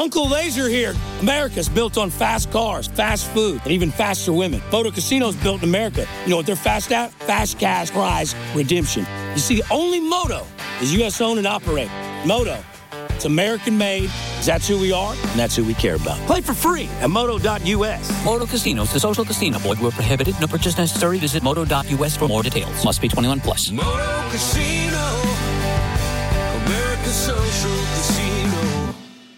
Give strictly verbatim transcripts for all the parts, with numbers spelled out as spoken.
Uncle Laser here. America's built on fast cars, fast food, and even faster women. Moto Casino's built in America. You know what they're fast at? Fast cash prize redemption. You see, only Moto is U S owned and operated. Moto, it's American made. That's who we are, and that's who we care about. Play for free at moto dot U S. Moto Casinos, the social casino. Void where prohibited. No purchase necessary. Visit moto dot U S for more details. Must be twenty-one plus. Moto Casino, America's social casino.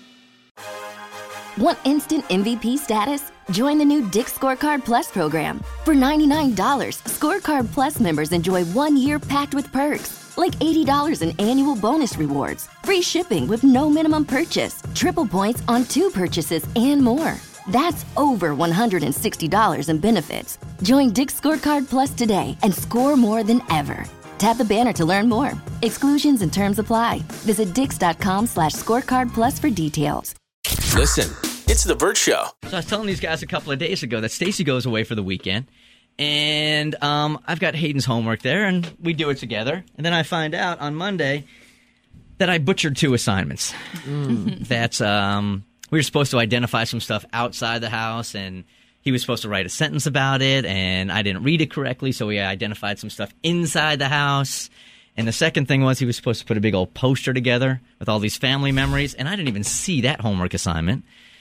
Want instant M V P status? Join the new Dick's Scorecard Plus program. For ninety-nine dollars, Scorecard Plus members enjoy one year packed with perks, like eighty dollars in annual bonus rewards, free shipping with no minimum purchase, triple points on two purchases, and more. That's over one hundred sixty dollars in benefits. Join Dick's Scorecard Plus today and score more than ever. Tap the banner to learn more. Exclusions and terms apply. Visit dix.com slash scorecard plus for details. Listen, it's The Bert Show. So I was telling these guys a couple of days ago that Stacy goes away for the weekend, and um, I've got Hayden's homework there, and we do it together. And then I find out on Monday that I butchered two assignments. Mm. That's um, we were supposed to identify some stuff outside the house, and he was supposed to write a sentence about it, and I didn't read it correctly, so we identified some stuff inside the house. And the second thing was he was supposed to put a big old poster together with all these family memories, and I didn't even see that homework assignment.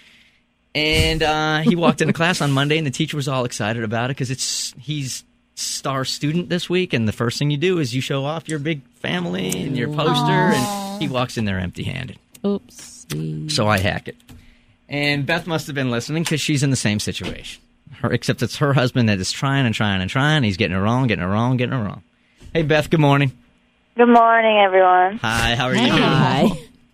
And uh, he walked into class on Monday, and the teacher was all excited about it because it's he's star student this week, and the first thing you do is you show off your big family and your poster, Aww. And he walks in there empty-handed. Oops. So I hack it. And Beth must have been listening because she's in the same situation, her, except it's her husband that is trying and trying and trying. He's getting it wrong, getting it wrong, getting it wrong. Hey, Beth, good morning. Good morning, everyone. Hi, how are Hi. you doing? Hi.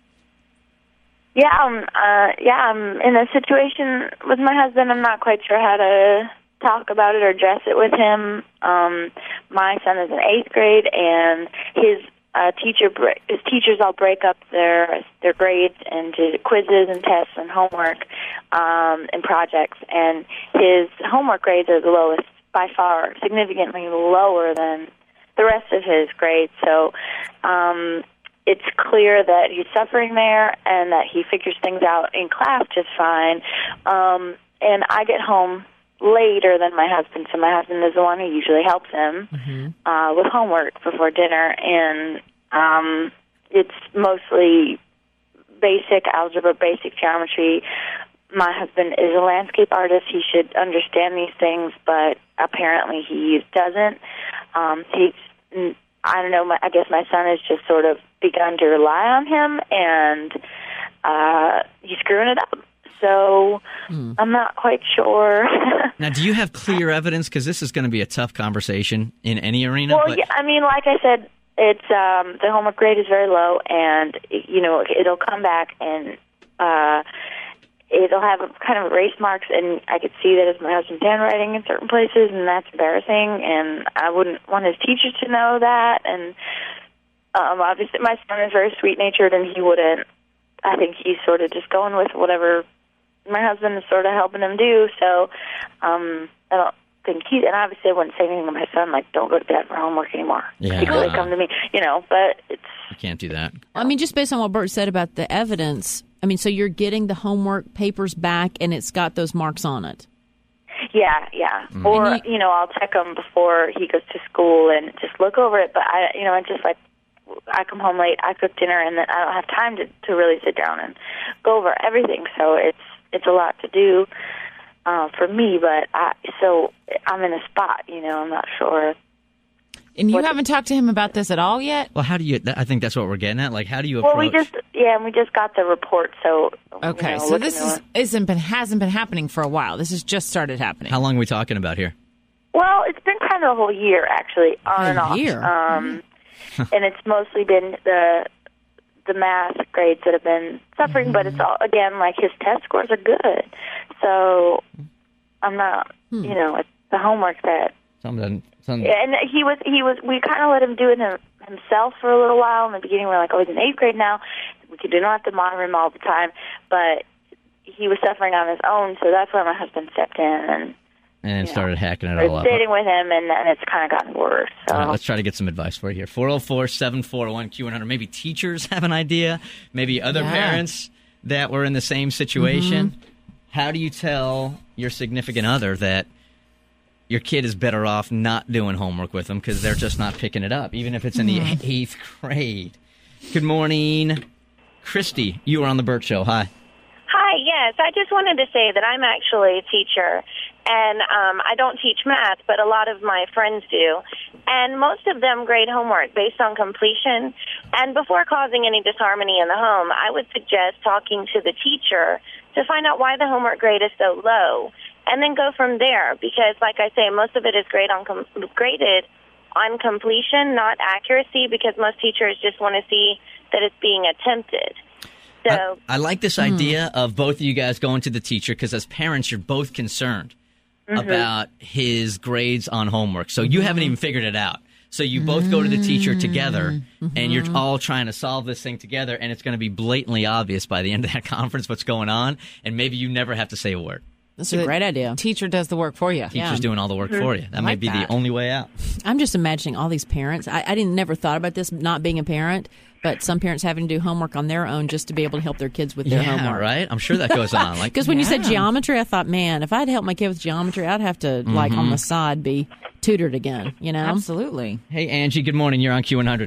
Yeah, um, uh, yeah, I'm in a situation with my husband. I'm not quite sure how to talk about it or address it with him. Um, my son is in eighth grade, and his uh, teacher, his teachers all break up their their grades into quizzes and tests and homework um, and projects. And his homework grades are the lowest by far, significantly lower than the rest of his grades. So um, it's clear that he's suffering there and that he figures things out in class just fine. Um, and I get home later than my husband, so my husband is the one who usually helps him mm-hmm. uh, with homework before dinner. And um, it's mostly basic algebra, basic geometry. My husband is a landscape artist. He should understand these things, but apparently he doesn't. Um, he's, I don't know, my, I guess my son has just sort of begun to rely on him, and uh, he's screwing it up. So hmm. I'm not quite sure. Now, do you have clear evidence? Because this is going to be a tough conversation in any arena. Well, but... yeah, I mean, like I said, it's um, the homework grade is very low, and, you know, it'll come back and uh, it'll have a kind of erase marks, and I could see that it's my husband's handwriting in certain places, and that's embarrassing, and I wouldn't want his teachers to know that. And um, obviously my son is very sweet-natured, and he wouldn't. I think he's sort of just going with whatever my husband is sort of helping him do. So um, I don't think he, and obviously I wouldn't say anything to my son, like, don't go to bed for homework anymore. Yeah. He could come to me, you know, but it's... You can't do that. I mean, just based on what Bert said about the evidence, I mean, so you're getting the homework papers back, and it's got those marks on it. Yeah, yeah. Mm-hmm. Or, you know, I'll check him before he goes to school and just look over it. But, I, you know, I just, like, I come home late, I cook dinner, and then I don't have time to, to really sit down and go over everything. So it's it's a lot to do uh, for me. But I, so I'm in a spot, you know, I'm not sure. And you haven't talked to him about this at all yet? Well, how do you, I think that's what we're getting at. Like, how do you approach? Well, we just, yeah, and we just got the report, so. Okay, you know, so this is, isn't been, hasn't been happening for a while. This has just started happening. How long are we talking about here? Well, it's been kind of a whole year, actually, on a and off. year? Um, and it's mostly been the the math grades that have been suffering, mm-hmm. but it's all, again, like his test scores are good. So I'm not, hmm. you know, it's the homework that. Some doesn't. Some... Yeah, and he was, he was, we kind of let him do it him, himself for a little while. In the beginning, we were like, oh, he's in eighth grade now. We could do not have to monitor him all the time. But he was suffering on his own, so that's why my husband stepped in and. And you started know, hacking it all up. Sitting with him, and, and it's kind of gotten worse. So. All right, let's try to get some advice for you here. four oh four, seven four one, Q one hundred. Maybe teachers have an idea. Maybe other yeah. parents. that were in the same situation, Mm-hmm. how do you tell your significant other that your kid is better off not doing homework with them because they're just not picking it up, even if it's in the Mm-hmm. eighth grade? Good morning, Christy. You were on the Burt Show. Hi. Hi, yes. I just wanted to say that I'm actually a teacher, and um, I don't teach math, but a lot of my friends do. And most of them grade homework based on completion. And before causing any disharmony in the home, I would suggest talking to the teacher to find out why the homework grade is so low, and then go from there. Because, like I say, most of it is grade on com- graded on completion, not accuracy, because most teachers just want to see that it's being attempted. So I, I like this Hmm. idea of both of you guys going to the teacher because as parents, you're both concerned Mm-hmm. about his grades on homework. So you haven't even figured it out. So you both go to the teacher together, Mm-hmm. and you're all trying to solve this thing together, and it's going to be blatantly obvious by the end of that conference what's going on, and maybe you never have to say a word. That's a great idea. Teacher does the work for you. Teacher's doing all the work for you. That may like be that. the only way out. I'm just imagining all these parents. I, I didn't never thought about this not being a parent, but some parents having to do homework on their own just to be able to help their kids with their yeah, homework. right? I'm sure that goes on. Like, Because when you said geometry, I thought, man, if I had to help my kid with geometry, I'd have to, like, on the side be tutored again, you know? Absolutely. hey, Angie, good morning. You're on Q one hundred.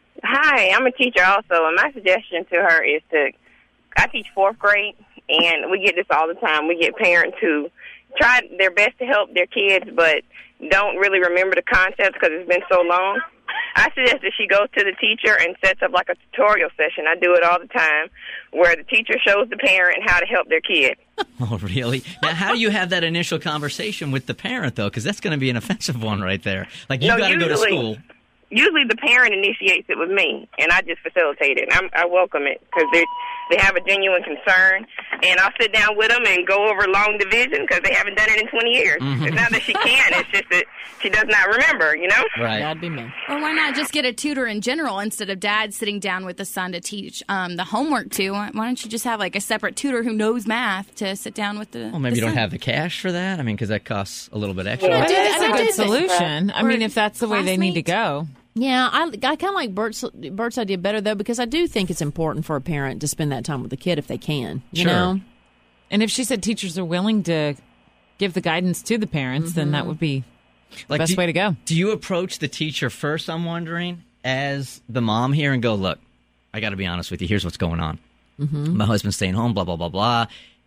Hi, I'm a teacher also, and my suggestion to her is to, I teach fourth grade, and we get this all the time. We get parents who try their best to help their kids, but don't really remember the concepts because it's been so long. I suggest that she goes to the teacher and sets up like a tutorial session. I do it all the time, where the teacher shows the parent how to help their kid. Oh, really? Now, how do you have that initial conversation with the parent, though? Because that's going to be an offensive one right there. Like, you No, got to go to usually- school. Usually the parent initiates it with me, and I just facilitate it. I'm, I welcome it because they they have a genuine concern, and I'll sit down with them and go over long division because they haven't done it in twenty years. Mm-hmm. It's not that she can't; it's just that she does not remember. You know? Right. That'd be me. Or why not just get a tutor in general instead of dad sitting down with the son to teach um, the homework to? Why why don't you just have like a separate tutor who knows math to sit down with the Well, maybe the you don't son? have the cash for that. I mean, because that costs a little bit extra. Yeah. But did- that's I a good did think solution. I Or mean, if that's the way they need to classmate. go. Yeah, I, I kind of like Bert's, Bert's idea better, though, because I do think it's important for a parent to spend that time with the kid if they can, you Sure. know? And if she said teachers are willing to give the guidance to the parents, then that would be the Like, best do- way to go. Do you approach the teacher first, I'm wondering, as the mom here and go, look, I got to be honest with you. Here's what's going on. Mm-hmm. My husband's staying home, blah, blah, blah, blah.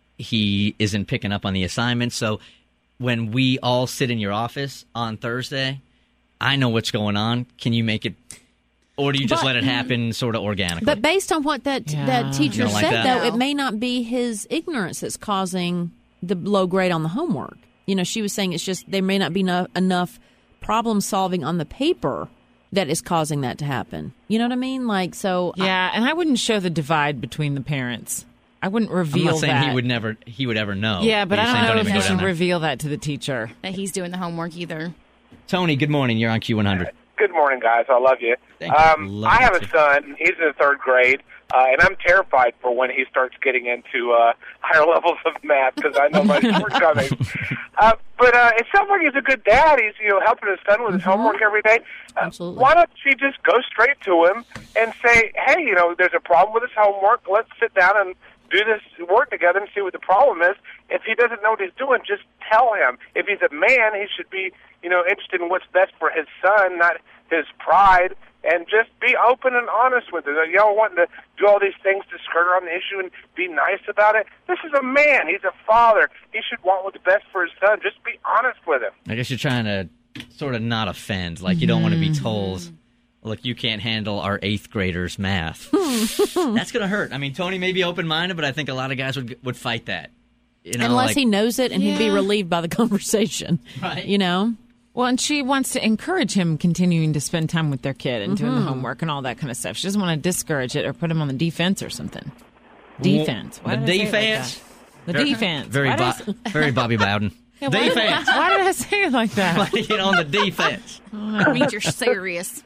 He isn't picking up on the assignment. So when we all sit in your office on Thursday, I know what's going on. Can you make it, or do you just But- let it happen sort of organically? But based on what that Yeah. that teacher You don't like said, that? though, No. it may not be his ignorance that's causing the low grade on the homework. You know, she was saying it's just there may not be no, enough problem solving on the paper that is causing that to happen. You know what I mean? Like, so I- Yeah, and I wouldn't show the divide between the parents. I wouldn't I'm reveal not saying that. he would never, he would ever know. Yeah, but you're I saying don't know even if go you down should there. reveal that to the teacher. that he's doing the homework either. Tony, good morning. You're on Q one hundred. Good morning, guys. I love you. Thank you. Um, Love I you have too. a son. He's in the third grade, uh, and I'm terrified for when he starts getting into uh, higher levels of math because I know my shortcomings. Uh, but uh, it sounds like he's a good dad. He's you know helping his son with his homework every day. Uh, Absolutely. Why don't you just go straight to him and say, hey, you know, there's a problem with his homework. Let's sit down and do this work together and see what the problem is. If he doesn't know what he's doing, just tell him. If he's a man, he should be, you know, interested in what's best for his son, not his pride, and just be open and honest with it. Y'all wanting to do all these things to skirt around the issue and be nice about it. This is a man. He's a father. He should want what's best for his son. Just be honest with him. I guess you're trying to sort of not offend. Like, you don't want to be told, look, you can't handle our eighth graders' math. That's going to hurt. I mean, Tony may be open-minded, but I think a lot of guys would would fight that. You know, unless like, he knows it and he'd be Yeah. relieved by the conversation, Right. you know? Well, and she wants to encourage him continuing to spend time with their kid and doing the homework and all that kind of stuff. She doesn't want to discourage it or put him on the defense or something. Defense. Why The did I say it like defense? that? The Very- defense. Very, Why did I Bo- say- very Bobby Bowden. Yeah, why did- Defense. Why did I say it like that? Get on the defense. That means you're serious.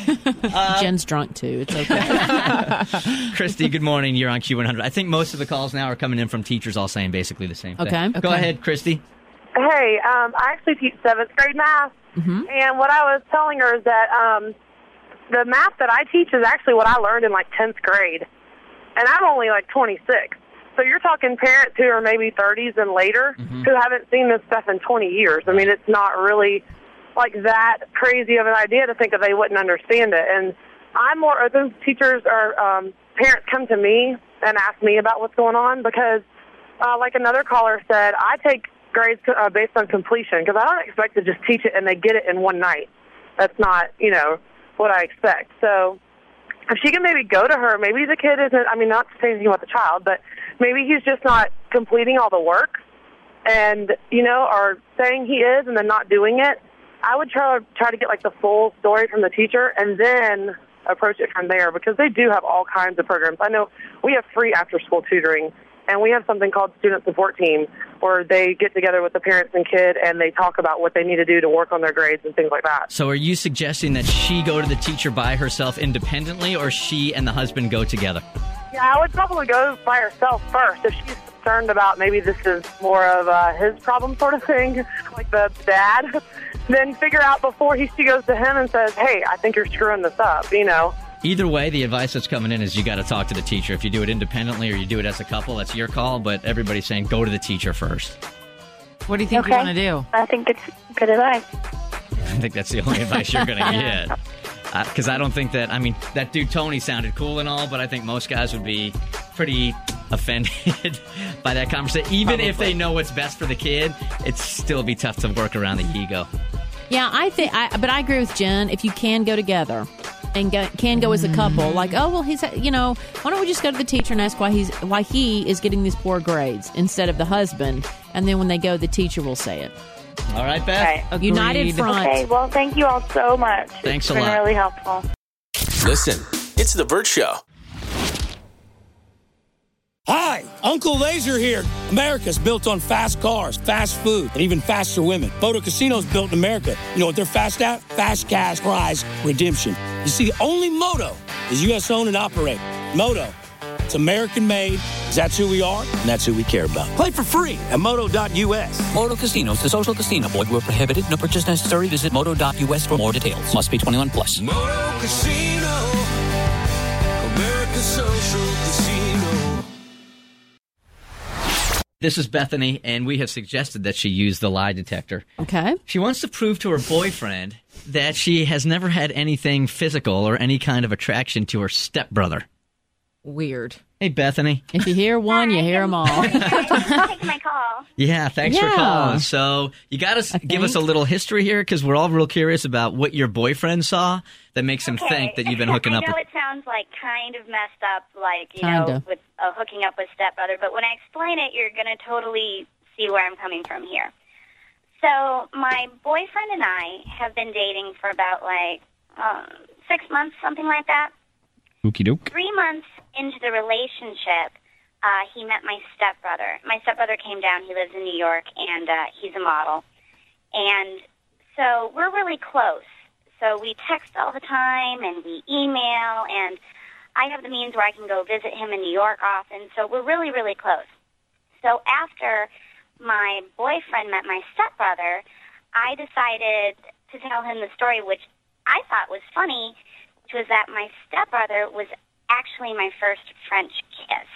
Jen's drunk, too. It's okay. Christy, good morning. You're on Q one hundred. I think most of the calls now are coming in from teachers all saying basically the same thing. Okay. Go Okay. ahead, Christy. Hey, um, I actually teach seventh grade math, Mm-hmm. and what I was telling her is that um, the math that I teach is actually what I learned in like tenth grade, and I'm only like twenty-six. So you're talking parents who are maybe thirties and later Mm-hmm. who haven't seen this stuff in twenty years. I mean, it's not really like that crazy of an idea to think that they wouldn't understand it. And I'm more open. Teachers or um, parents come to me and ask me about what's going on because, uh, like another caller said, I take grades uh, based on completion because I don't expect to just teach it and they get it in one night. That's not, you know, what I expect. So if she can maybe go to her, maybe the kid isn't, I mean, not to say anything about the child, but maybe he's just not completing all the work and, you know, or saying he is and then not doing it. I would try, try to get, like, the full story from the teacher and then approach it from there because they do have all kinds of programs. I know we have free after-school tutoring, and we have something called Student Support Team where they get together with the parents and kid and they talk about what they need to do to work on their grades and things like that. So are you suggesting that she go to the teacher by herself independently or she and the husband go together? Yeah, I would probably go by herself first if she's concerned about maybe this is more of uh, his problem sort of thing, like the dad. Then figure out before he she goes to him and says, hey, I think you're screwing this up, you know. Either way, the advice that's coming in is you got to talk to the teacher. If you do it independently or you do it as a couple, that's your call, but everybody's saying go to the teacher first. What do you think Okay. you want to do? I think it's good advice. I think that's the only advice you're going to get. Because uh, I don't think that, I mean, that dude Tony sounded cool and all, but I think most guys would be pretty offended by that conversation. Even Probably. If they know what's best for the kid, it'd still be tough to work around the ego. Yeah, I think, I, but I agree with Jen. If you can go together and go, can go as a couple, like, oh well, he's, you know, why don't we just go to the teacher and ask why he's why he is getting these poor grades instead of the husband, and then when they go, the teacher will say it. All right, Beth. Okay. United Front. Okay, well, thank you all so much. Thanks it's a been lot. really helpful. Listen, it's The Bert Show. Hi, Uncle Laser here. America's built on fast cars, fast food, and even faster women. Moto Casino's built in America. You know what they're fast at? Fast cash prize redemption. You see, the only Moto is U S owned and operated. Moto, it's American made. That's who we are, and that's who we care about. Play for free at moto dot U S. Moto Casinos, the social casino. Void where prohibited. No purchase necessary. Visit moto dot U S for more details. Must be twenty-one plus. Moto Casino, America's social casino. This is Bethany, and we have suggested that she use the lie detector. Okay. She wants to prove to her boyfriend that she has never had anything physical or any kind of attraction to her stepbrother. Weird. Hey, Bethany. If you hear one, you hear them all. Take my call. Yeah, thanks Yeah. for calling. So you got to give us a little history here because we're all real curious about what your boyfriend saw that makes him Okay. think that you've been hooking I up know with. it sounds like kind of messed up, like, you know, Kinda. with uh, hooking up with stepbrother, but when I explain it, you're going to totally see where I'm coming from here. So my boyfriend and I have been dating for about, like, um, six months, something like that. Okie doke. Three months into the relationship, uh, he met my stepbrother. My stepbrother came down. He lives in New York, and uh, he's a model. And so we're really close. So we text all the time, and we email, and I have the means where I can go visit him in New York often. So we're really, really close. So after my boyfriend met my stepbrother, I decided to tell him the story, which I thought was funny, which was that my stepbrother was actually my first French kiss.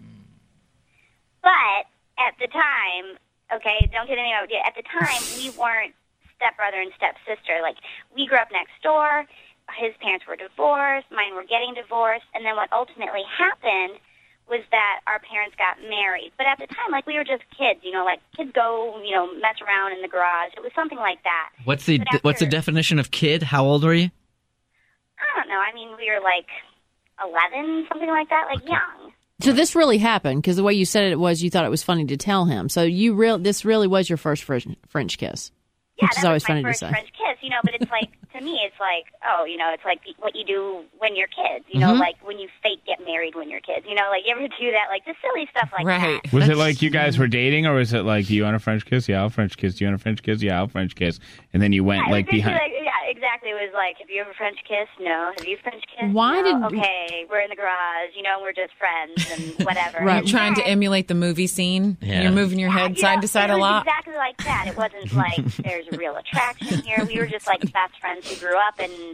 But at the time, okay, don't get any idea, at the time, we weren't stepbrother and stepsister. Like, we grew up next door. His parents were divorced. Mine were getting divorced. And then what ultimately happened was that our parents got married. But at the time, like, we were just kids, you know, like, kids go, you know, mess around in the garage. It was something like that. What's the But What's the after- definition of kid? How old were you? I don't know. I mean, we were like eleven, something like that, like young. So this really happened because the way you said it was you thought it was funny to tell him. So you real this really was your first French, French kiss, Yeah, which is that always was my funny to first say. French kiss, you know, but it's like, to me, it's like, oh, you know, it's like what you do when you're kids, you know, Mhm. like when you fake get married when you're kids, you know, like you ever do that, like the silly stuff like that. Was it like you guys were dating, or was it like, do you want a French kiss? Yeah, I'll French kiss. Do you want a French kiss? Yeah, I'll French kiss. And then you went Yeah, it was like basically behind. like- yeah, exactly. It was like, have you ever French kissed? No. Have you French kissed? Why no. did- Okay, we're in the garage, you know, we're just friends and whatever. Right, And trying then- to emulate the movie scene. Yeah. And you're moving your head You side know, to side it a was lot. exactly like that. It wasn't like there's a real attraction here. We were just like best friends who grew up and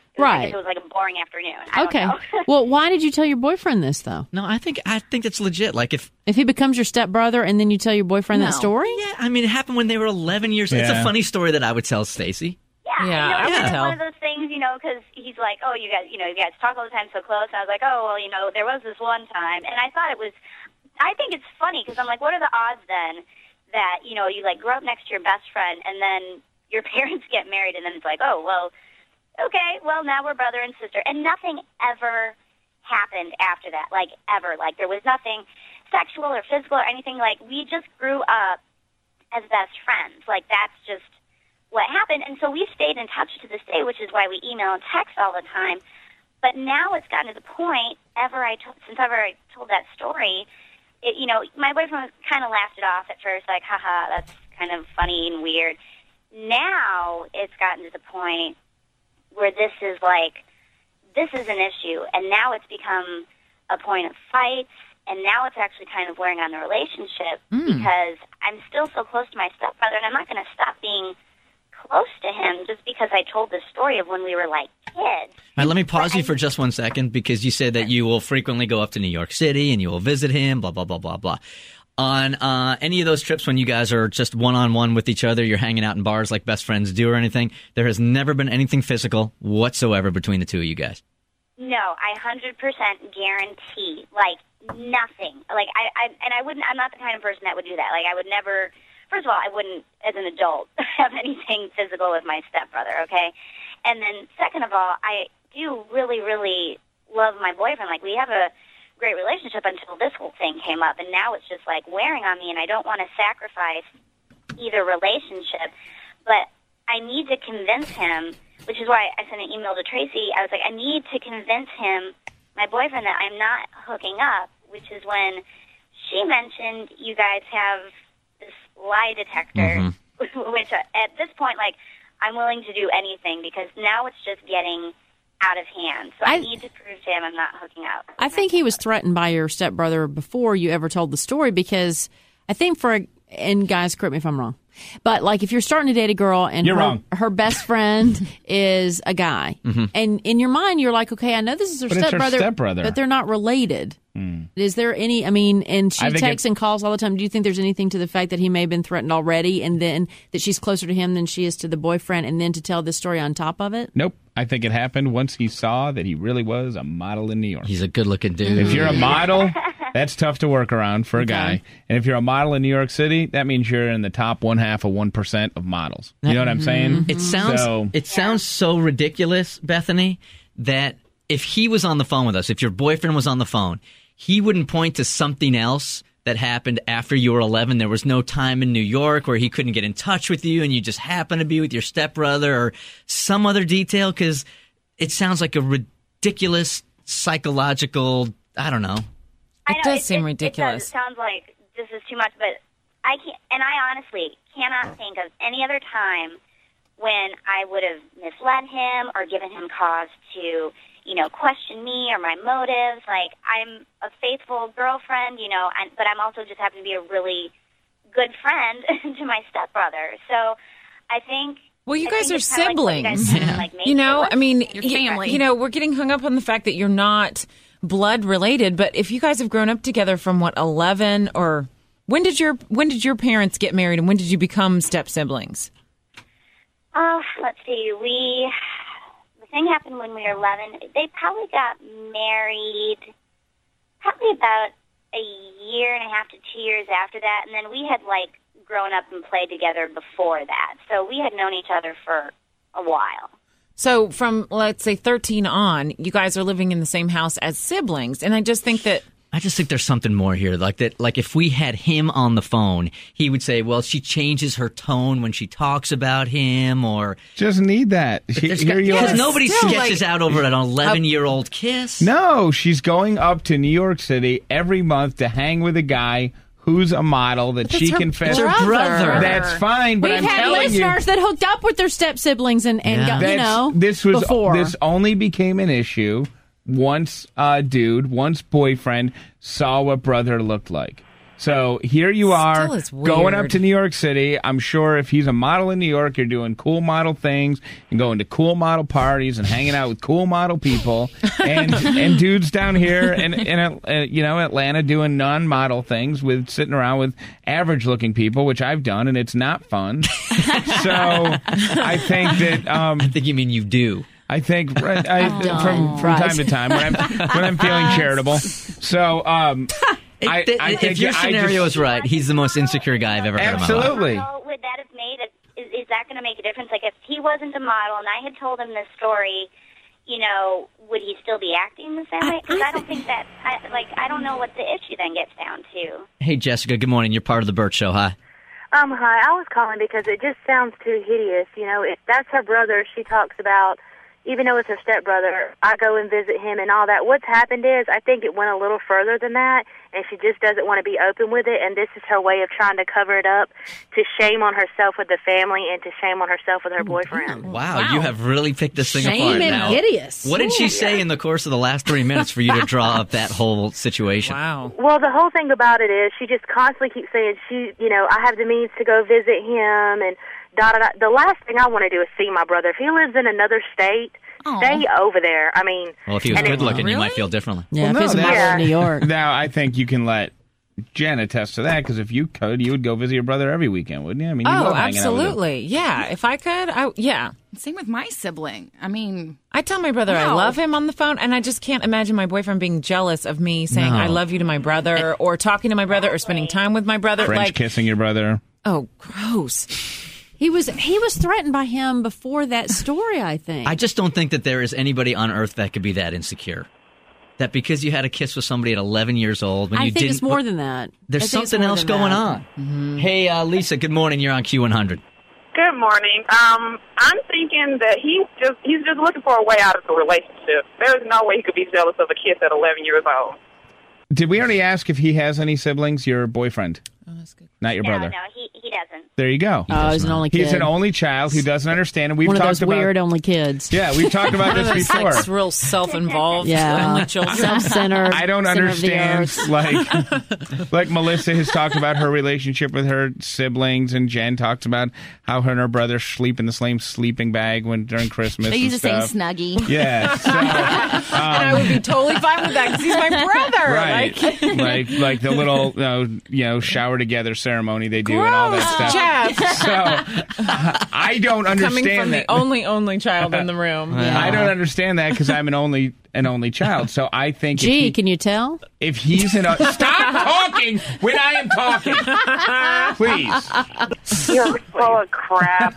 It was Right. Like if it was like a boring afternoon. I Okay. Don't know. Well, why did you tell your boyfriend this though? No, I think I think it's legit. Like if if he becomes your stepbrother and then you tell your boyfriend that No. story? Yeah, I mean, it happened when they were eleven years old. It's Yeah. a funny story that I would tell Stacy. Yeah, Yeah, you know, I would it's tell. one of those things, you know, because he's like, oh, you guys, you know, you guys talk all the time so close. And I was like, oh, well, you know, there was this one time, and I thought it was. I think it's funny because I'm like, what are the odds then that you know you like grow up next to your best friend and then your parents get married and then it's like, oh, well, okay, well now we're brother and sister, and nothing ever happened after that, like ever, like there was nothing sexual or physical or anything. Like we just grew up as best friends. Like that's just what happened, and so we stayed in touch to this day, which is why we email and text all the time. But now it's gotten to the point, ever I to- since ever I told that story. It, you know, my boyfriend kind of laughed it off at first, like, haha, that's kind of funny and weird. Now it's gotten to the point where this is like, this is an issue, and now it's become a point of fights, and now it's actually kind of wearing on the relationship Mm. because I'm still so close to my stepbrother, and I'm not going to stop being close to him just because I told this story of when we were like kids. All right, let me pause you for just one second because you said that you will frequently go up to New York City and you will visit him, blah, blah, blah, blah, blah. On uh, any of those trips when you guys are just one-on-one with each other, you're hanging out in bars like best friends do or anything, there has never been anything physical whatsoever between the two of you guys. No, I one hundred percent guarantee, like, nothing. Like, I, I, and I wouldn't, I'm not the kind of person that would do that. Like, I would never, first of all, I wouldn't, as an adult, have anything physical with my stepbrother, okay? And then, second of all, I do really, really love my boyfriend. Like, we have a great relationship until this whole thing came up, and now it's just, like, wearing on me, and I don't want to sacrifice either relationship. But I need to convince him, which is why I sent an email to Tracy. I was like, I need to convince him, my boyfriend, that I'm not hooking up, which is when she mentioned you guys have this lie detector, Mm-hmm. which uh, at this point, like, I'm willing to do anything because now it's just getting out of hand. So I, I- need to prove to him I'm not hooking up. I think he was threatened by your stepbrother before you ever told the story because I think for a, and guys, correct me if I'm wrong, but like if you're starting to date a girl and You're her, wrong. her best friend is a guy, and in your mind you're like, okay, I know this is her But it's her stepbrother, stepbrother. but they're not related. Mm. Is there any? I mean, and she I think texts it- and calls all the time. Do you think there's anything to the fact that he may have been threatened already, and then that she's closer to him than she is to the boyfriend, and then to tell this story on top of it? Nope. I think it happened once he saw that he really was a model in New York. He's a good-looking dude. If you're a model, that's tough to work around for a Okay. guy. And if you're a model in New York City, that means you're in the top one half of one percent of models. You know what I'm saying? It sounds So- it sounds so ridiculous, Bethany, that if he was on the phone with us, if your boyfriend was on the phone, he wouldn't point to something else that happened after you were eleven. There was no time in New York where he couldn't get in touch with you and you just happened to be with your stepbrother or some other detail, because it sounds like a ridiculous psychological, I don't know. I It know, does seem It, ridiculous. does. It sounds like this is too much, but I can't. And I honestly cannot think of any other time when I would have misled him or given him cause to, you know, question me or my motives. Like, I'm a faithful girlfriend, you know, and, but I'm also just happen to be a really good friend to my stepbrother. So I think. Well, you I guys think are it's kinda like what you guys siblings. kinda, like, make You know, it I mean, your y- family. You know, we're getting hung up on the fact that you're not blood related, but if you guys have grown up together from what eleven or when did your when did your parents get married and when did you become step siblings? Uh, let's see. We the thing happened when we were eleven. They probably got married probably about a year and a half to two years after that, and then we had like grown up and played together before that. So we had known each other for a while. So from let's say thirteen on, you guys are living in the same house as siblings, and I just think that I just think there's something more here. Like that, like if we had him on the phone, he would say, well, she changes her tone when she talks about him, or Just need that. He- there's Here got- you because are. nobody Still, sketches like- out over an eleven-year-old kiss. No, she's going up to New York City every month to hang with a guy who's a model that But she that's her can fit. brother. brother. That's fine, but We've I'm had telling you. listeners that hooked up with their step siblings and, and got, you That's- know, this was before. this only became an issue once uh dude, once boyfriend saw what brother looked like. So here you are Still is going up weird. to New York City. I'm sure if he's a model in New York, you're doing cool model things and going to cool model parties and hanging out with cool model people. And and dudes down here in, in uh, you know Atlanta doing non-model things with sitting around with average-looking people, which I've done, and it's not fun. So I think that um, I think you mean you do. I think right, I, Oh, from from right. time to time when I'm when I'm feeling charitable. So um, I, It- I if think your I scenario just, is right, he's the most insecure guy I've ever heard in my life. Absolutely. So would that have made it? Is, is that going to make a difference? Like, if he wasn't a model and I had told him this story, you know, would he still be acting the same way? Because I, don't think that. I, like, I don't know what the issue then gets down to. Hey, Jessica, good morning. You're part of the Burt Show. Hi. Um, hi. I was calling because it just sounds too hideous. You know, if that's her brother, she talks about, even though it's her stepbrother, I go and visit him and all that. What's happened is, I think it went a little further than that, and she just doesn't want to be open with it, and this is her way of trying to cover it up, to shame on herself with the family and to shame on herself with her boyfriend. Wow, you have really picked this thing Shame apart and now. hideous. What did she Ooh. say in the course of the last three minutes for you to draw up that whole situation? Wow. Well, the whole thing about it is she just constantly keeps saying, she, you know, I have the means to go visit him, and da da da. The last thing I want to do is see my brother. If he lives in another state, stay over there. I mean, Well, if he was and it- good looking, you might feel differently. Yeah, Well, if he's a no, model that's- in New York. Now I think you can let Jen attest to that, because if you could, you would go visit your brother every weekend, wouldn't you? I mean, you Oh, love hanging out with him. absolutely. Yeah. If I could, I yeah. Same with my sibling. I mean, I tell my brother I Wow. love him on the phone, and I just can't imagine my boyfriend being jealous of me saying No. I love you to my brother, or talking to my brother, or spending time with my brother. French like, kissing your brother. oh, gross. He was he was threatened by him before that story, I think. I just don't think that there is anybody on earth that could be that insecure. That because you had a kiss with somebody at eleven years old, when I you think didn't it's more put- than that. There's I think it's something more else than going that. on. Mm-hmm. Hey, uh, Lisa, good morning. You're on Q one hundred. Good morning. Um, I'm thinking that he's just he's just looking for a way out of the relationship. There's no way he could be jealous of a kiss at eleven years old. Did we already ask if he has any siblings? Your boyfriend, oh, that's good. not your no, brother. no, he he doesn't. There you go. Oh, he's an only kid. He's an only child who doesn't understand, and we've One of talked those about. weird only kids. Yeah, we've talked about this It's before. like real self-involved. Yeah. only children. Self-centered. I don't center of the understand, earth. like, like Melissa has talked about her relationship with her siblings, and Jen talks about how her and her brother sleep in the same sleeping bag when during Christmas. they use and the same stuff. snuggie. Yeah, so, and I would be totally fine with that because he's my brother. right, Like, like like the little you know, you know shower together ceremony they do and all that gross, stuff. Jeff. So I don't understand Coming from that. the only only child in the room. I don't understand that because I'm an only an only child. So I think if Gee, he, can you tell? if he's in a stop talking when I am talking, please. You're full of crap.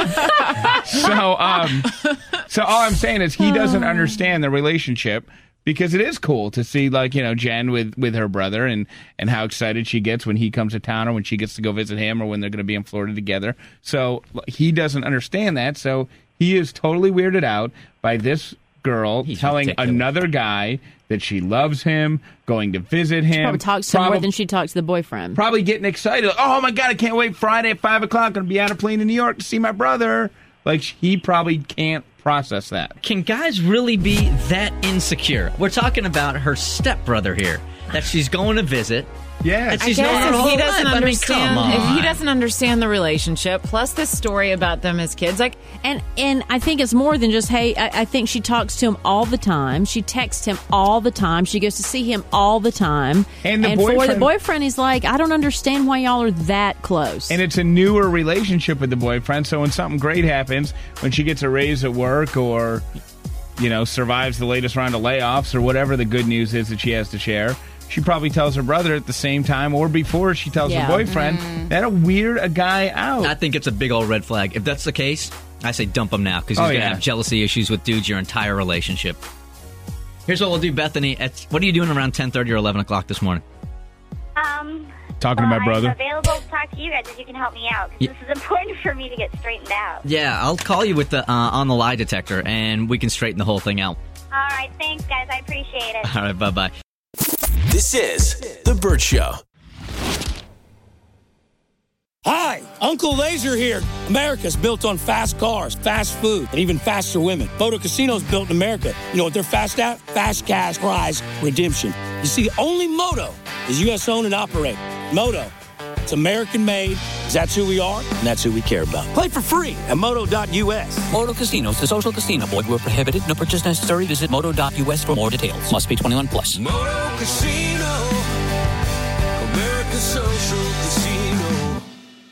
So um, so all I'm saying is he doesn't understand the relationship. Because it is cool to see, like, you know, Jen with, with her brother and, and how excited she gets when he comes to town or when she gets to go visit him or when they're going to be in Florida together. So he doesn't understand that. So he is totally weirded out by this girl He's telling ridiculous. another guy that she loves him, going to visit him. She probably talks to him more Probab- than she talks to the boyfriend. Probably getting excited. Like, oh, my God, I can't wait. Friday at five o'clock. Going to be on a plane in New York to see my brother. Like, he probably can't process that. Can guys really be that insecure? We're talking about her stepbrother here, that she's going to visit. Yeah, And I she's guess known her if whole he doesn't life. I mean, come understand, if he on. doesn't understand the relationship, plus this story about them as kids, like And and I think it's more than just, hey, I, I think she talks to him all the time. She texts him all the time. She goes to see him all the time. And the for the boyfriend- boyfriend, he's like, I don't understand why y'all are that close. And it's a newer relationship with the boyfriend, so when something great happens, when she gets a raise at work or, you know, survives the latest round of layoffs or whatever the good news is that she has to share, she probably tells her brother at the same time or before she tells Yeah. her boyfriend. Mm. That'll weird a guy out. I think it's a big old red flag. If that's the case, I say dump him now because he's Oh, going to yeah. have jealousy issues with dudes your entire relationship. Here's what we'll do, Bethany. At, what are you doing around ten thirty or eleven o'clock this morning? Um, Talking to well, my brother. I'm available to talk to you guys if you can help me out because Yeah. this is important for me to get straightened out. Yeah, I'll call you with the uh, on the lie detector, and we can straighten the whole thing out. All right, thanks, guys. I appreciate it. All right, bye bye. This is The Burt Show. Hi, Uncle Laser here. America's built on fast cars, fast food, and even faster women. Photo Casino's built in America. You know what they're fast at? Fast cash prize redemption. You see, the only moto is U S owned and operated. Moto, it's American made. That's who we are, and that's who we care about. Play for free at moto dot U S. Moto Casinos, the social casino. Void where prohibited. No purchase necessary. Visit moto dot U S for more details. Must be twenty-one plus. Moto Casino, America's social casino.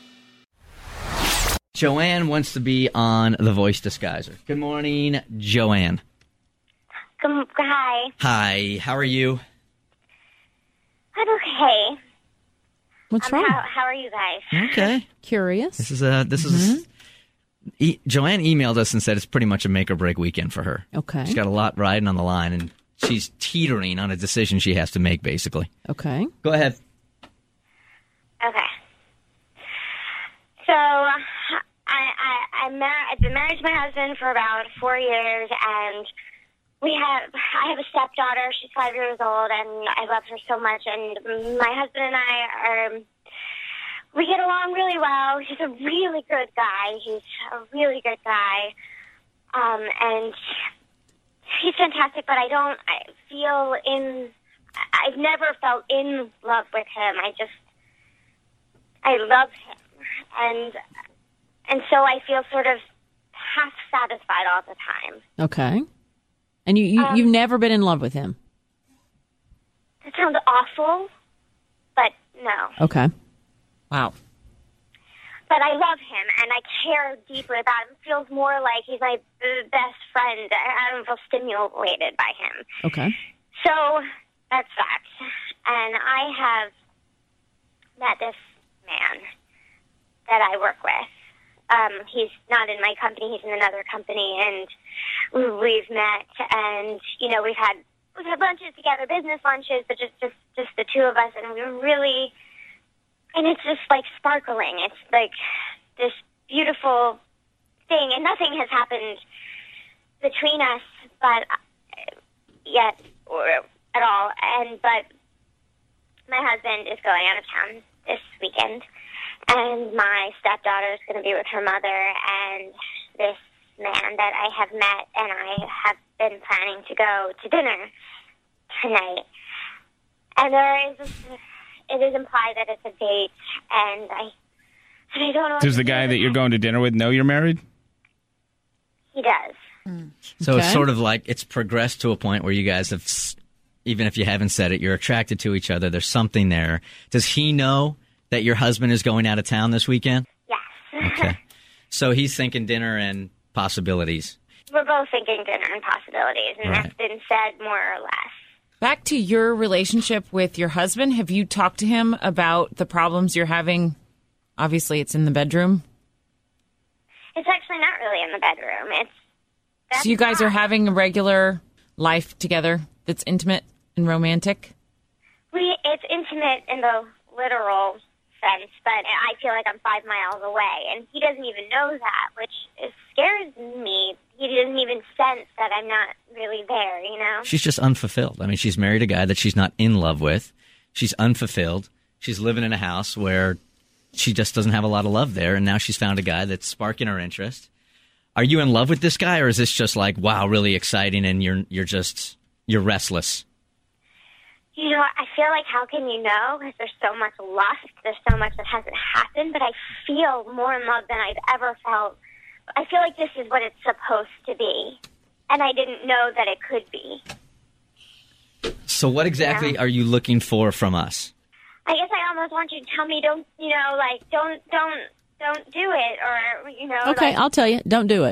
Joanne wants to be on The Voice Disguiser. Good morning, Joanne. Come, hi. Hi, how are you? I'm okay. What's um, wrong? How, how are you guys? Okay. Curious. This is a this is e- Joanne emailed us and said it's pretty much a make or break weekend for her. Okay. She's got a lot riding on the line, and she's teetering on a decision she has to make. Basically. Okay. Go ahead. Okay. So, I, I, I mar- I've been married to my husband for about four years, and we have, I have a stepdaughter. She's five years old, and I love her so much. And my husband and I are, we get along really well. He's a really good guy. He's a really good guy. Um, and he's fantastic, but I don't I feel in, I've never felt in love with him. I just, I love him. And and so I feel sort of half satisfied all the time. Okay. And you, you, Um, you've never been in love with him? That sounds awful, but no. Okay. Wow. But I love him, and I care deeply about him. It feels more like he's my uh, best friend. I don't feel stimulated by him. Okay. So that's that. And I have met this man that I work with. Um, he's not in my company; he's in another company, and we've met. And you know, we've had we've had lunches together, business lunches, but just just just the two of us, and we're really, and it's just like sparkling. It's like this beautiful thing, and nothing has happened between us, but yet or at all. And but my husband is going out of town this weekend. And my stepdaughter is going to be with her mother, and this man that I have met and I have been planning to go to dinner tonight. And there is, it is implied that it's a date, and I, and I don't know. what Does to the do guy with that you're it. going to dinner with know you're married? He does. So Okay. it's sort of like it's progressed to a point where you guys have, s- even if you haven't said it, you're attracted to each other. There's something there. Does he know that your husband is going out of town this weekend? Yes. Okay. So he's thinking dinner and possibilities. We're both thinking dinner and possibilities, and Right. that's been said more or less. Back to your relationship with your husband. Have you talked to him about the problems you're having? Obviously, it's in the bedroom. It's actually not really in the bedroom. It's that's So you guys are not- having a regular life together that's intimate and romantic? We it's intimate in the literal sense, but I feel like I'm five miles away, and he doesn't even know that, which is, scares me. He doesn't even sense that I'm not really there, you know? She's just unfulfilled. I mean, she's married a guy that she's not in love with. She's unfulfilled. She's living in a house where she just doesn't have a lot of love there, and now she's found a guy that's sparking her interest. Are you in love with this guy, or is this just like, wow, really exciting, and you're you're just you're restless? You know, I feel like how can you know? Because there's so much lust. There's so much that hasn't happened, but I feel more in love than I've ever felt. I feel like this is what it's supposed to be, and I didn't know that it could be. So what exactly Yeah. are you looking for from us? I guess I almost want you to tell me, don't, you know, like, don't, don't, don't do it, or, you know. Okay, like, I'll tell you. Don't do it.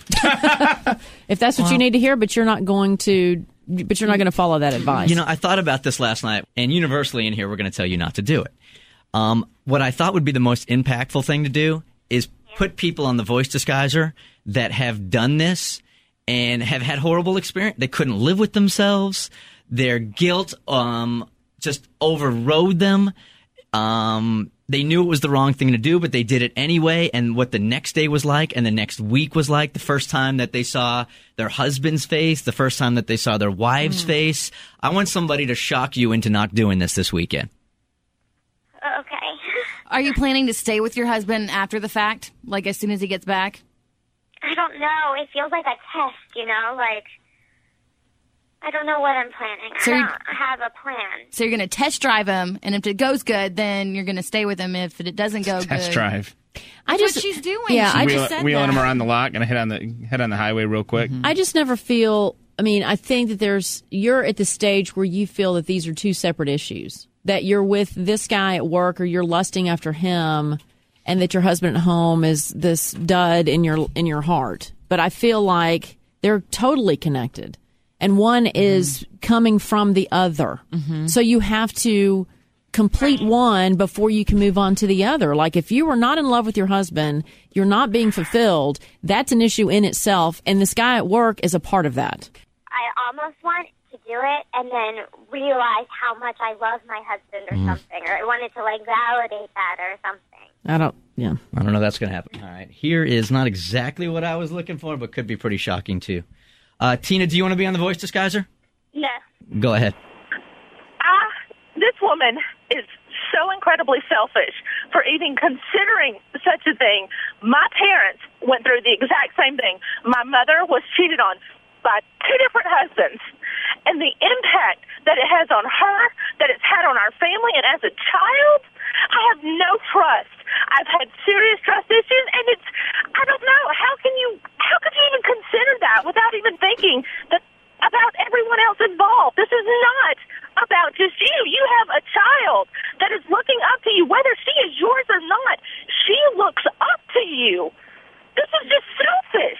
If that's what you need to hear, but you're not going to, but you're not going to follow that advice. You know, I thought about this last night, and universally in here, we're going to tell you not to do it. Um, what I thought would be the most impactful thing to do is put people on the Voice Disguiser that have done this and have had horrible experience. They couldn't live with themselves. Their guilt um, just overrode them. Um, they knew it was the wrong thing to do, but they did it anyway. And what the next day was like and the next week was like, the first time that they saw their husband's face, the first time that they saw their wife's Mm. face. I want somebody to shock you into not doing this this weekend. Okay. Are you planning to stay with your husband after the fact? Like as soon as he gets back? I don't know. It feels like a test, you know, like, I don't know what I'm planning. So I you're- don't have a plan. So you're going to test drive him, and if it goes good, then you're going to stay with him. If it doesn't go good, Test drive. I just, what she's doing. Yeah, she I Wheel, just said wheeling that. him around the lot. Gonna hit on the head on the highway real quick. I just never feel. I mean, I think that there's. You're at the stage where you feel that these are two separate issues. That you're with this guy at work, or you're lusting after him, and that your husband at home is this dud in your in your heart. But I feel like they're totally connected, and one is coming from the other. Mm-hmm. So you have to complete one before you can move on to the other. Like if you are not in love with your husband, you're not being fulfilled, that's an issue in itself, and this guy at work is a part of that. I almost want to do it and then realize how much I love my husband or Mm. something, or I wanted to like validate that or something. I don't, yeah. I don't know if that's going to happen. All right. Here is not exactly what I was looking for, but could be pretty shocking, too. Uh, Tina, do you want to be on the Voice Disguiser? No. Go ahead. Ah, this woman is so incredibly selfish for even considering such a thing. My parents went through the exact same thing. My mother was cheated on by two different husbands, and the impact that it has on her, that it's had on our family, and as a child, I have no trust. I've had serious trust issues, and it's, I don't know, how can you, how could you even consider that without even thinking that about everyone else involved? This is not about just you. You have a child that is looking up to you, whether she is yours or not. She looks up to you. This is just selfish.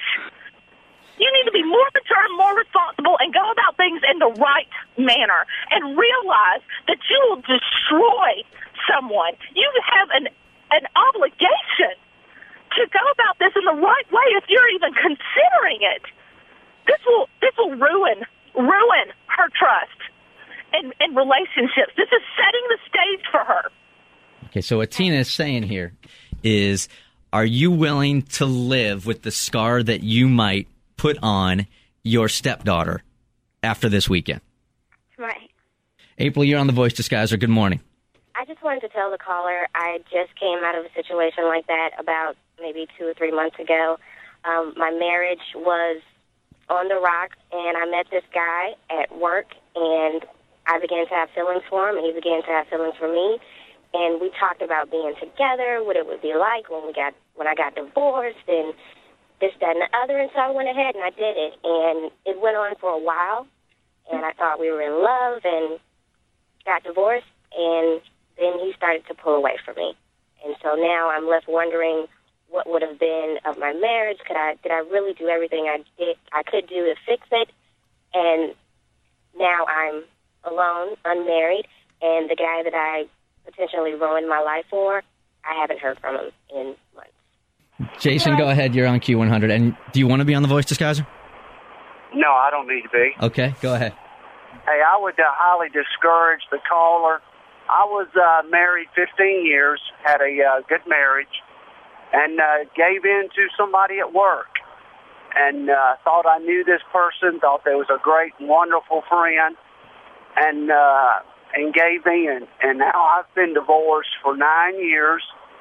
You need to be more mature, more responsible, and go about things in the right manner and realize that you will destroy someone. You have an an obligation to go about this in the right way if you're even considering it. This will this will ruin ruin her trust and, and relationships. This is setting the stage for her. Okay, so what Tina is saying here is, are you willing to live with the scar that you might put on your stepdaughter after this weekend? Right. April, you're on the Voice Disguiser. Good morning. I just wanted to tell the caller I just came out of a situation like that about maybe two or three months ago. Um, my marriage was on the rocks, and I met this guy at work, and I began to have feelings for him, and he began to have feelings for me. And we talked about being together, what it would be like when we got when I got divorced, and this, that, and the other. And so I went ahead and I did it, and it went on for a while. And I thought we were in love, and got divorced, and then he started to pull away from me. And so now I'm left wondering what would have been of my marriage. Could I did I really do everything I did I could do to fix it? And now I'm alone, unmarried, and the guy that I potentially ruined my life for, I haven't heard from him in months. Jason, go ahead. You're on Q one hundred. And do you want to be on the Voice Disguiser? No, I don't need to be. Okay, go ahead. Hey, I would uh, highly discourage the caller. I was uh, married fifteen years, had a uh, good marriage, and uh, gave in to somebody at work. And uh, thought I knew this person, thought they was a great, wonderful friend, and uh, and gave in. And now I've been divorced for nine years.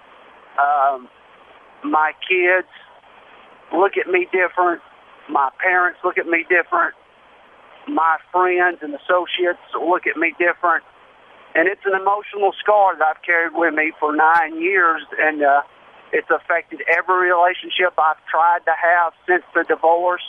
Um, my kids look at me different. My parents look at me different. My friends and associates look at me different. And it's an emotional scar that I've carried with me for nine years, and uh, it's affected every relationship I've tried to have since the divorce.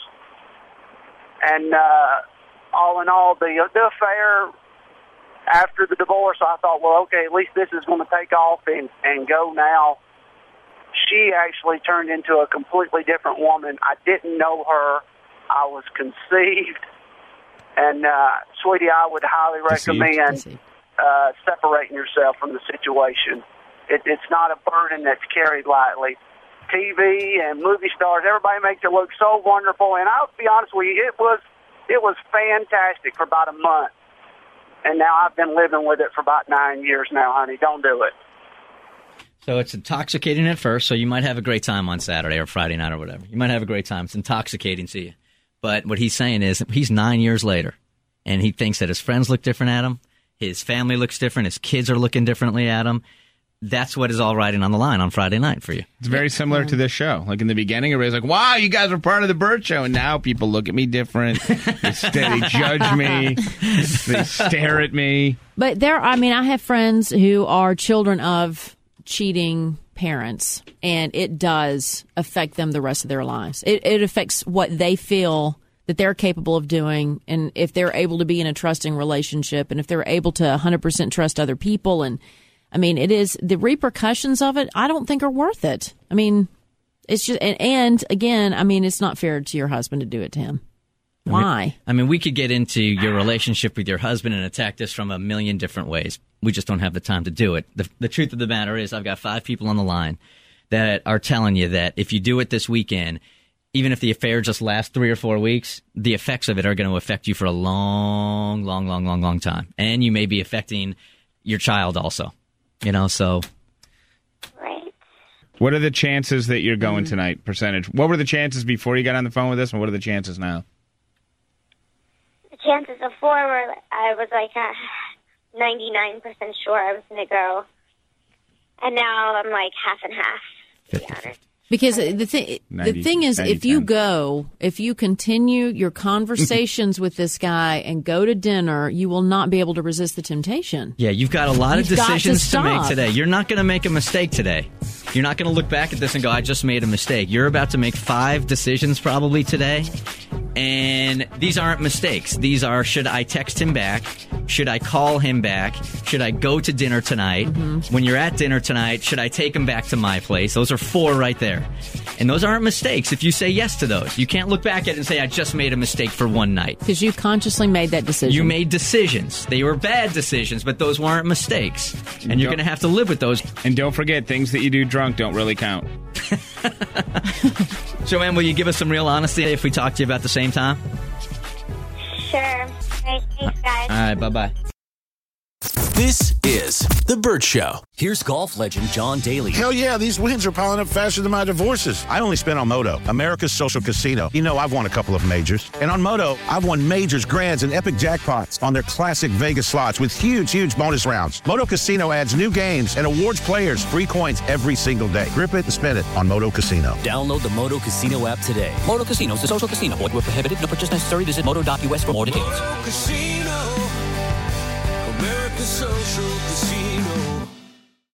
And uh, all in all, the, the affair after the divorce, I thought, well, okay, at least this is going to take off and, and go now. She actually turned into a completely different woman. I didn't know her. I was conceived. And, uh, sweetie, I would highly recommend uh, separating yourself from the situation. It, it's not a burden that's carried lightly. T V and movie stars, everybody makes it look so wonderful. And I'll be honest with you, it was it was fantastic for about a month. And now I've been living with it for about nine years now, honey. Don't do it. So it's intoxicating at first, so you might have a great time on Saturday or Friday night or whatever. You might have a great time. It's intoxicating to you. But what he's saying is he's nine years later, and he thinks that his friends look different at him, his family looks different, his kids are looking differently at him. that's what is all riding on the line on Friday night for you. It's very similar to this show. Like in the beginning, everybody's like, wow, you guys are part of the Burt Show. And now people look at me different. They, st- they judge me. They stare at me. But there, I mean, I have friends who are children of cheating parents, and it does affect them the rest of their lives. It, it affects what they feel that they're capable of doing, and if they're able to be in a trusting relationship, and if they're able to one hundred percent trust other people. And I mean, it is the repercussions of it, I don't think are worth it. I mean, it's just, and, and again, I mean, it's not fair to your husband to do it to him. Why? I mean, I mean, we could get into your relationship with your husband and attack this from a million different ways. We just don't have the time to do it. The, the truth of the matter is I've got five people on the line that are telling you that if you do it this weekend, even if the affair just lasts three or four weeks, the effects of it are going to affect you for a long, long, long, long, long time. And you may be affecting your child also. You know, so. Right. What are the chances that you're going tonight, percentage? What were the chances before you got on the phone with us, and what are the chances now? The chances before were I was like uh, ninety-nine percent sure I was going to go. And now I'm like half and half, to be honest. Because the thing, the thing is, if you go, if you continue your conversations with this guy and go to dinner, you will not be able to resist the temptation. Yeah, you've got a lot You've of got to decisions to, make stop. today. You're not going to make a mistake today. You're not going to look back at this and go, I just made a mistake. You're about to make five decisions probably today. And these aren't mistakes. These are, should I text him back? Should I call him back? Should I go to dinner tonight? Mm-hmm. When you're at dinner tonight, should I take him back to my place? Those are four right there. And those aren't mistakes if you say yes to those. You can't look back at it and say, I just made a mistake for one night. Because you consciously made that decision. You made decisions. They were bad decisions, but those weren't mistakes. And you're going to have to live with those. And don't forget, things that you do drunk don't really count. Joanne, will you give us some real honesty if we talk to you about the same time? Sure. All right, thanks, guys. All right, bye-bye. This is The Burt Show. Here's golf legend John Daly. Hell yeah, these wins are piling up faster than my divorces. I only spent on Moto, America's social casino. You know, I've won a couple of majors. And on Moto, I've won majors, grands, and epic jackpots on their classic Vegas slots with huge, huge bonus rounds. Moto Casino adds new games and awards players free coins every single day. Grip it and spend it on Moto Casino. Download the Moto Casino app today. Moto Casino is a social casino. Void where prohibited. No purchase necessary. Visit moto dot U S for more details. Casino.